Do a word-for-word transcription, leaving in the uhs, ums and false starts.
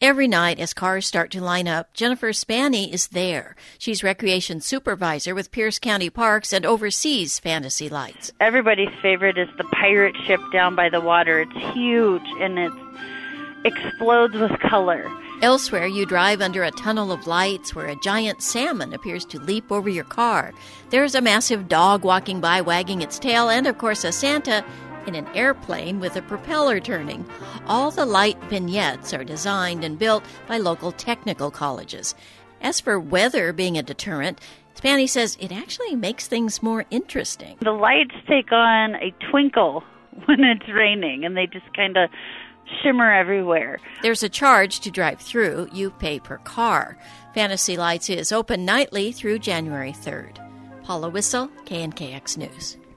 Every night as cars start to line up, Jennifer Spanny is there. She's recreation supervisor with Pierce County Parks and oversees Fantasy Lights. Everybody's favorite is the pirate ship down by the water. It's huge and it explodes with color. Elsewhere, you drive under a tunnel of lights where a giant salmon appears to leap over your car. There's a massive dog walking by wagging its tail, and of course a Santa in an airplane with a propeller turning. All the light vignettes are designed and built by local technical colleges. As for weather being a deterrent, Spanny says it actually makes things more interesting. The lights take on a twinkle when it's raining, and they just kind of shimmer everywhere. There's a charge to drive through. You pay per car. Fantasy Lights is open nightly through January third. Paula Wissel, K N K X News.